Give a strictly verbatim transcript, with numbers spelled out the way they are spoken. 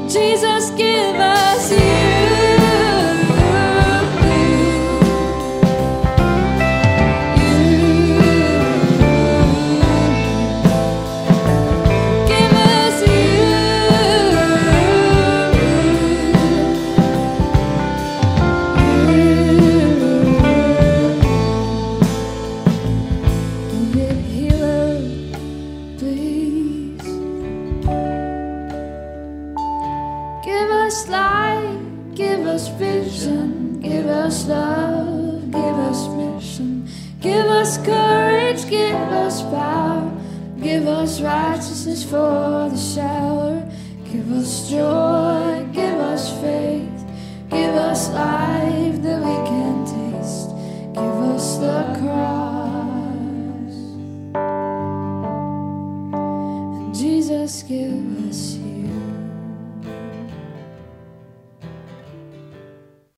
Jesus, give us you. Give us light, give us vision, give us love, give us mission, give us courage, give us power, give us righteousness for the shower, give us joy, give us faith, give us life that we can take.